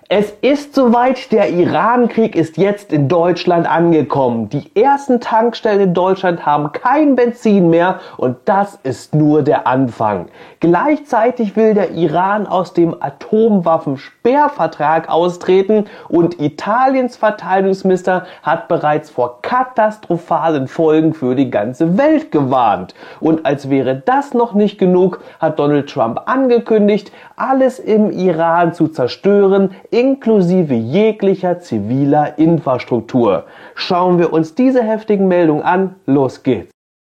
Es ist soweit, der Iran-Krieg ist jetzt in Deutschland angekommen. Die ersten Tankstellen in Deutschland haben kein Benzin mehr und das ist nur der Anfang. Gleichzeitig will der Iran aus dem Atomwaffensperrvertrag austreten und Italiens Verteidigungsminister hat bereits vor katastrophalen Folgen für die ganze Welt gewarnt. Und als wäre das noch nicht genug, hat Donald Trump angekündigt, alles im Iran zu zerstören, inklusive jeglicher ziviler Infrastruktur. Schauen wir uns diese heftigen Meldungen an. Los geht's!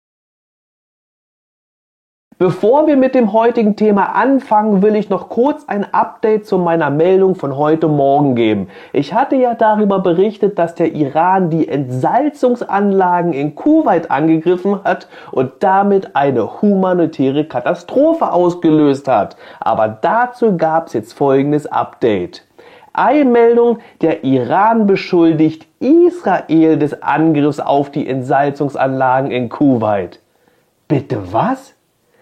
Bevor wir mit dem heutigen Thema anfangen, will ich noch kurz ein Update zu meiner Meldung von heute Morgen geben. Ich hatte ja darüber berichtet, dass der Iran die Entsalzungsanlagen in Kuwait angegriffen hat und damit eine humanitäre Katastrophe ausgelöst hat. Aber dazu gab es jetzt folgendes Update. Eilmeldung: Der Iran beschuldigt Israel des Angriffs auf die Entsalzungsanlagen in Kuwait. Bitte was?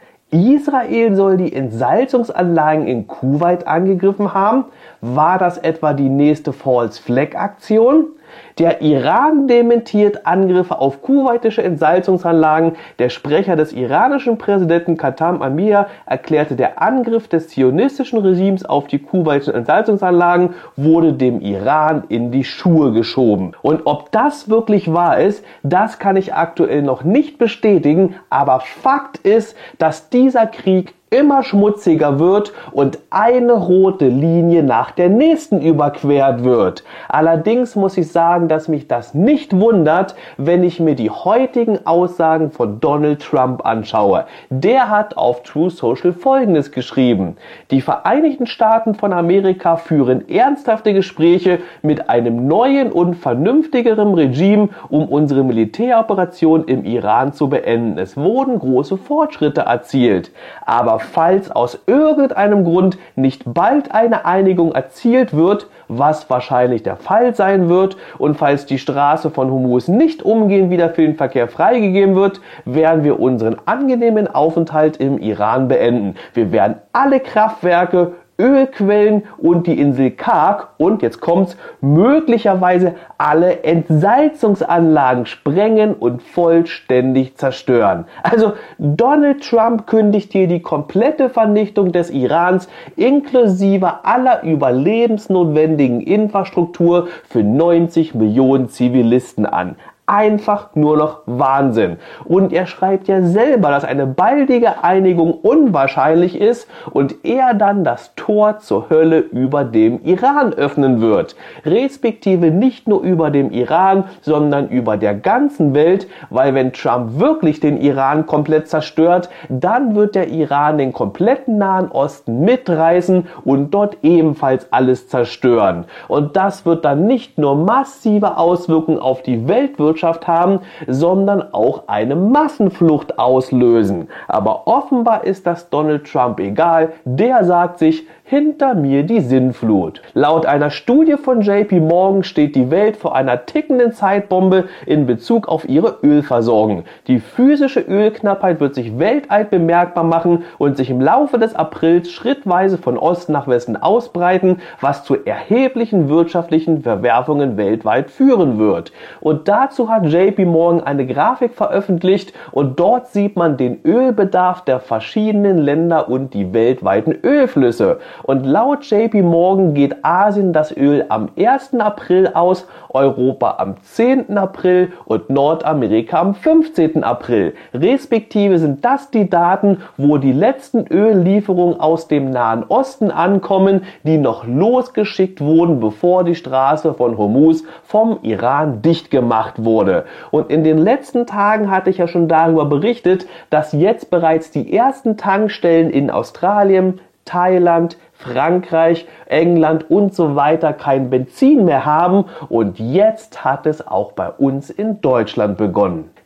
Israel soll die Entsalzungsanlagen in Kuwait angegriffen haben? War das etwa die nächste False Flag Aktion? Der Iran dementiert Angriffe auf kuwaitische Entsalzungsanlagen. Der Sprecher des iranischen Präsidenten Khattam Amir erklärte, der Angriff des zionistischen Regimes auf die kuwaitischen Entsalzungsanlagen wurde dem Iran in die Schuhe geschoben. Und ob das wirklich wahr ist, das kann ich aktuell noch nicht bestätigen. Aber Fakt ist, dass dieser Krieg immer schmutziger wird und eine rote Linie nach der nächsten überquert wird. Allerdings muss ich sagen, dass mich das nicht wundert, wenn ich mir die heutigen Aussagen von Donald Trump anschaue. Der hat auf Truth Social Folgendes geschrieben: Die Vereinigten Staaten von Amerika führen ernsthafte Gespräche mit einem neuen und vernünftigeren Regime, um unsere Militäroperation im Iran zu beenden. Es wurden große Fortschritte erzielt. Aber falls aus irgendeinem Grund nicht bald eine Einigung erzielt wird, was wahrscheinlich der Fall sein wird, und falls die Straße von Hormuz nicht umgehend wieder für den Verkehr freigegeben wird, werden wir unseren angenehmen Aufenthalt im Iran beenden. Wir werden alle Kraftwerke, Ölquellen und die Insel Karg und, jetzt kommt's, möglicherweise alle Entsalzungsanlagen sprengen und vollständig zerstören. Also Donald Trump kündigt hier die komplette Vernichtung des Irans inklusive aller überlebensnotwendigen Infrastruktur für 90 Millionen Zivilisten an. Einfach nur noch Wahnsinn. Und er schreibt ja selber, dass eine baldige Einigung unwahrscheinlich ist und er dann das Tor zur Hölle über dem Iran öffnen wird. Respektive nicht nur über dem Iran, sondern über der ganzen Welt, weil wenn Trump wirklich den Iran komplett zerstört, dann wird der Iran den kompletten Nahen Osten mitreißen und dort ebenfalls alles zerstören. Und das wird dann nicht nur massive Auswirkungen auf die Weltwirtschaft haben, sondern auch eine Massenflucht auslösen. Aber offenbar ist das Donald Trump egal. Der sagt sich, hinter mir die Sinnflut. Laut einer Studie von JP Morgan steht die Welt vor einer tickenden Zeitbombe in Bezug auf ihre Ölversorgung. Die physische Ölknappheit wird sich weltweit bemerkbar machen und sich im Laufe des Aprils schrittweise von Osten nach Westen ausbreiten, was zu erheblichen wirtschaftlichen Verwerfungen weltweit führen wird. Und dazu hat JP Morgan eine Grafik veröffentlicht und dort sieht man den Ölbedarf der verschiedenen Länder und die weltweiten Ölflüsse. Und laut JP Morgan geht Asien das Öl am 1. April aus, Europa am 10. April und Nordamerika am 15. April. Respektive sind das die Daten, wo die letzten Öllieferungen aus dem Nahen Osten ankommen, die noch losgeschickt wurden, bevor die Straße von Hormuz vom Iran dicht gemacht wurde. Und in den letzten Tagen hatte ich ja schon darüber berichtet, dass jetzt bereits die ersten Tankstellen in Australien, Thailand, Frankreich, England und so weiter kein Benzin mehr haben und jetzt hat es auch bei uns in Deutschland begonnen.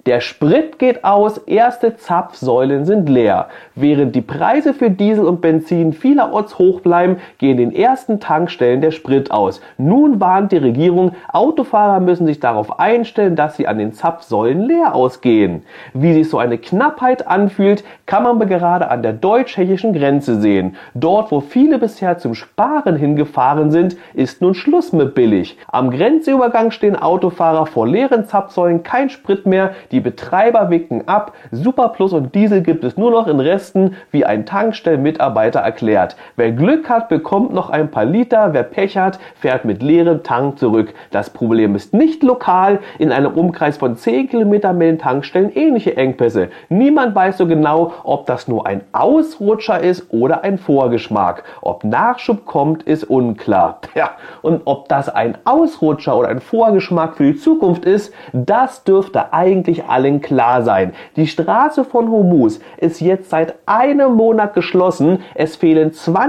Der Sprit geht aus, erste Zapfsäulen sind leer. Während die Preise für Diesel und Benzin vielerorts hoch bleiben, gehen den ersten Tankstellen der Sprit aus. Nun warnt die Regierung, Autofahrer müssen sich darauf einstellen, dass sie an den Zapfsäulen leer ausgehen. Wie sich so eine Knappheit anfühlt, kann man gerade an der deutsch-tschechischen Grenze sehen. Dort, wo viele bisher zum Sparen hingefahren sind, ist nun Schluss mit billig. Am Grenzübergang stehen Autofahrer vor leeren Zapfsäulen, kein Sprit mehr, die Betreiber winken ab, Superplus und Diesel gibt es nur noch in Resten, wie ein Tankstellenmitarbeiter erklärt. Wer Glück hat, bekommt noch ein paar Liter, wer Pech hat, fährt mit leerem Tank zurück. Das Problem ist nicht lokal, in einem Umkreis von 10 Kilometern melden Tankstellen ähnliche Engpässe. Niemand weiß so genau, ob das nur ein Ausrutscher ist oder ein Vorgeschmack. Ob Nachschub kommt, ist unklar. Ja, und ob das ein Ausrutscher oder ein Vorgeschmack für die Zukunft ist, das dürfte eigentlich allen klar sein. Die Straße von Hormuz ist jetzt seit einem Monat geschlossen. Es fehlen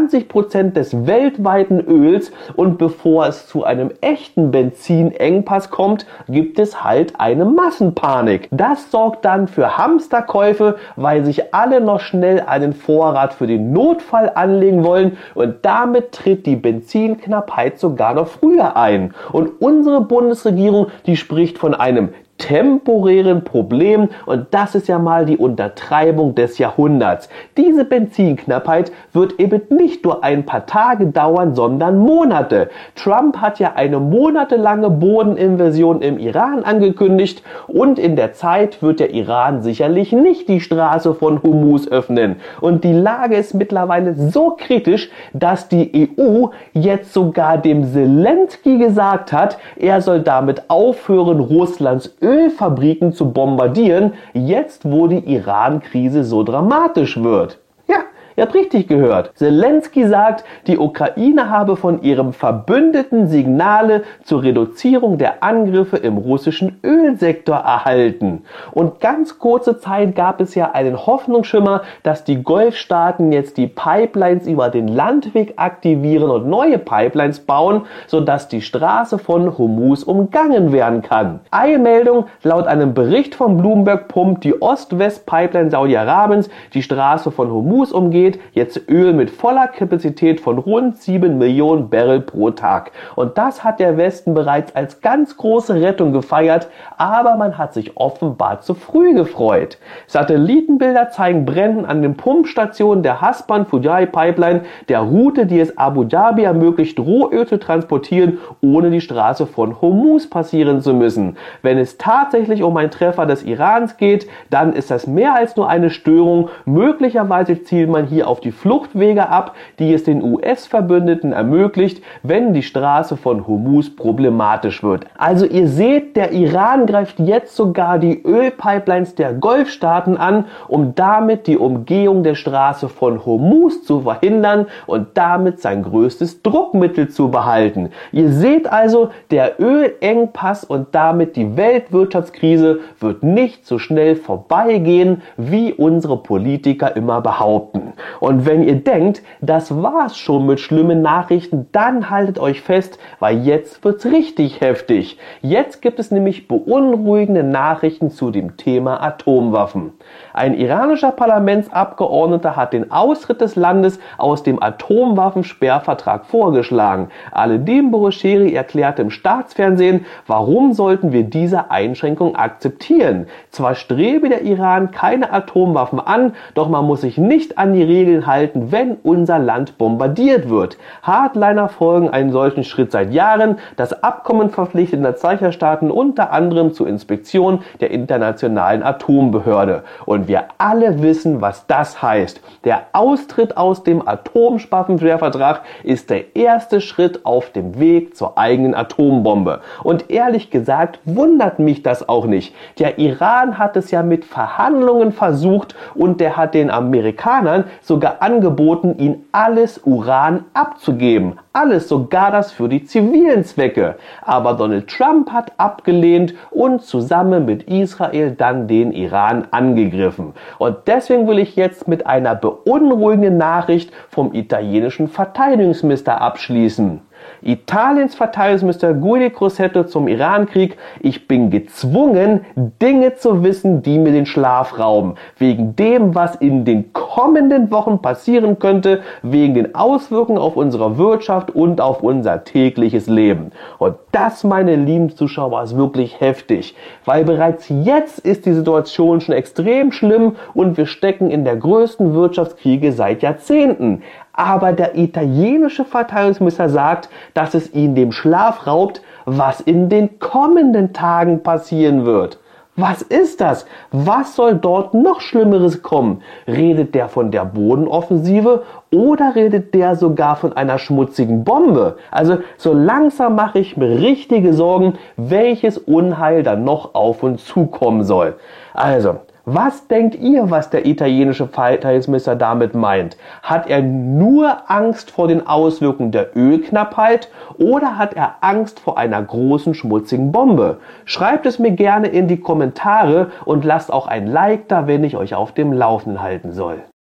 20% des weltweiten Öls und bevor es zu einem echten Benzinengpass kommt, gibt es halt eine Massenpanik. Das sorgt dann für Hamsterkäufe, weil sich alle noch schnell einen Vorrat für den Notfall anlegen wollen und damit tritt die Benzinknappheit sogar noch früher ein. Und unsere Bundesregierung, die spricht von einem temporären Problem und das ist ja mal die Untertreibung des Jahrhunderts. Diese Benzinknappheit wird eben nicht nur ein paar Tage dauern, sondern Monate. Trump hat ja eine monatelange Bodeninvasion im Iran angekündigt und in der Zeit wird der Iran sicherlich nicht die Straße von Hormuz öffnen. Und die Lage ist mittlerweile so kritisch, dass die EU jetzt sogar dem Zelensky gesagt hat, er soll damit aufhören, Russlands Ölfabriken zu bombardieren, jetzt wo die Iran-Krise so dramatisch wird. Ja, ihr habt richtig gehört. Zelensky sagt, die Ukraine habe von ihrem Verbündeten Signale zur Reduzierung der Angriffe im russischen Ölsektor erhalten. Und ganz kurze Zeit gab es ja einen Hoffnungsschimmer, dass die Golfstaaten jetzt die Pipelines über den Landweg aktivieren und neue Pipelines bauen, sodass die Straße von Hormuz umgangen werden kann. Eilmeldung: Laut einem Bericht von Bloomberg pumpt die Ost-West-Pipeline Saudi-Arabiens die Straße von Hormuz umgeht jetzt Öl mit voller Kapazität von rund 7 Millionen Barrel pro Tag. Und das hat der Westen bereits als ganz große Rettung gefeiert, aber man hat sich offenbar zu früh gefreut. Satellitenbilder zeigen Brennen an den Pumpstationen der Hasban Fujairah Pipeline, der Route, die es Abu Dhabi ermöglicht, Rohöl zu transportieren, ohne die Straße von Hormuz passieren zu müssen. Wenn es tatsächlich um einen Treffer des Irans geht, dann ist das mehr als nur eine Störung. Möglicherweise zielt man hier auf die Fluchtwege ab, die es den US-Verbündeten ermöglicht, wenn die Straße von Hormuz problematisch wird. Also ihr seht, der Iran greift jetzt sogar die Ölpipelines der Golfstaaten an, um damit die Umgehung der Straße von Hormuz zu verhindern und damit sein größtes Druckmittel zu behalten. Ihr seht also, der Ölengpass und damit die Weltwirtschaftskrise wird nicht so schnell vorbeigehen, wie unsere Politiker immer behaupten. Und wenn ihr denkt, das war's schon mit schlimmen Nachrichten, dann haltet euch fest, weil jetzt wird's richtig heftig. Jetzt gibt es nämlich beunruhigende Nachrichten zu dem Thema Atomwaffen. Ein iranischer Parlamentsabgeordneter hat den Austritt des Landes aus dem Atomwaffensperrvertrag vorgeschlagen. Aledin Borosheri erklärte im Staatsfernsehen, warum sollten wir diese Einschränkung akzeptieren? Zwar strebe der Iran keine Atomwaffen an, doch man muss sich nicht an die Regeln halten, wenn unser Land bombardiert wird. Hardliner folgen einen solchen Schritt seit Jahren. Das Abkommen verpflichtet Unterzeichnerstaaten unter anderem zur Inspektion der Internationalen Atombehörde. Und wir alle wissen, was das heißt. Der Austritt aus dem Atomwaffensperrvertrag ist der erste Schritt auf dem Weg zur eigenen Atombombe. Und ehrlich gesagt wundert mich das auch nicht. Der Iran hat es ja mit Verhandlungen versucht und der hat den Amerikanern sogar angeboten, ihnen alles Uran abzugeben. Alles, sogar das für die zivilen Zwecke. Aber Donald Trump hat abgelehnt und zusammen mit Israel dann den Iran angegriffen. Und deswegen will ich jetzt mit einer beunruhigenden Nachricht vom italienischen Verteidigungsminister abschließen. Italiens Verteidigungsminister Guido Crosetto zum Iran-Krieg: Ich bin gezwungen, Dinge zu wissen, die mir den Schlaf rauben. Wegen dem, was in den kommenden Wochen passieren könnte, wegen den Auswirkungen auf unsere Wirtschaft und auf unser tägliches Leben. Und das, meine lieben Zuschauer, ist wirklich heftig, weil bereits jetzt ist die Situation schon extrem schlimm und wir stecken in der größten Wirtschaftskriege seit Jahrzehnten. Aber der italienische Verteidigungsminister sagt, dass es ihn dem Schlaf raubt, was in den kommenden Tagen passieren wird. Was ist das? Was soll dort noch Schlimmeres kommen? Redet der von der Bodenoffensive oder redet der sogar von einer schmutzigen Bombe? Also so langsam mache ich mir richtige Sorgen, welches Unheil dann noch auf uns zukommen soll. Also, was denkt ihr, was der italienische Verteidigungsminister damit meint? Hat er nur Angst vor den Auswirkungen der Ölknappheit oder hat er Angst vor einer großen schmutzigen Bombe? Schreibt es mir gerne in die Kommentare und lasst auch ein Like da, wenn ich euch auf dem Laufenden halten soll.